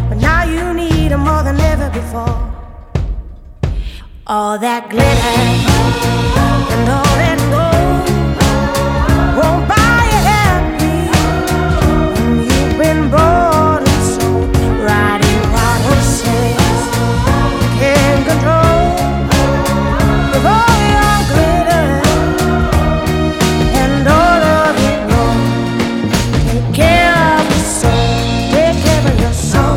but now you need them more than ever before. All that glitter and all that gold won't buy you happy when you've been bought and sold. Riding wild horses you can't control with all your glitter and all of your gold. Take care of your soul, take care of your soul.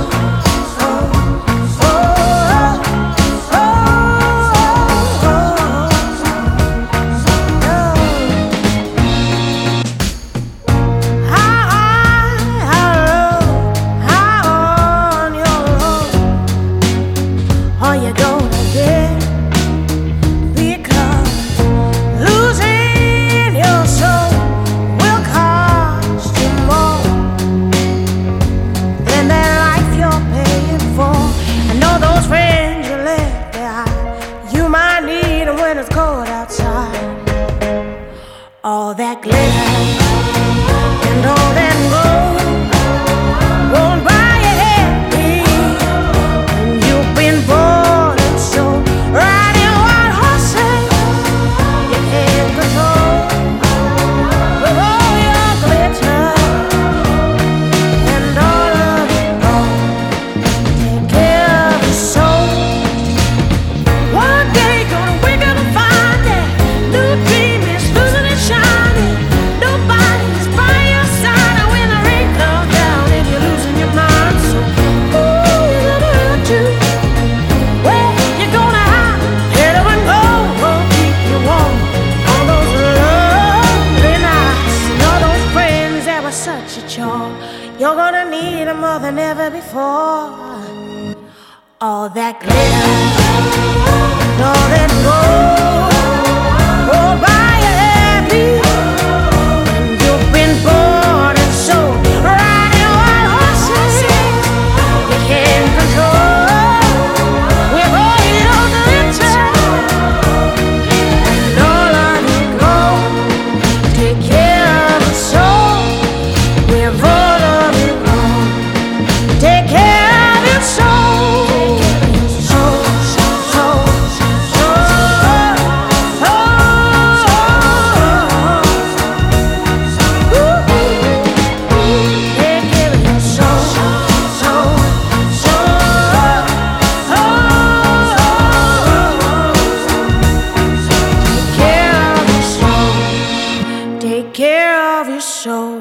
When it's cold outside, all that glitter and all that gold won't buy you happy when you've been bought and sold. Riding wild horses you can't control with all your glitter and all of your gold. Take care of your soul. One day gonna wake up and find that new dream is losing its shining. Nobody's by your side when the rain comes down and you're losing your mind. So who you gonna run to? Where you gonna hide? Get up and go, won't keep you warm on those lonely nights. And all those friends that were such a chore, you're gonna need them more than ever before. All that glitter and all that gold won't buy you happy when you've been bought and sold. Riding wild horses you can't control with all your glitter and all of your gold. Take care of your soul with all of your gold. Take care of your soul. Take care of your soul.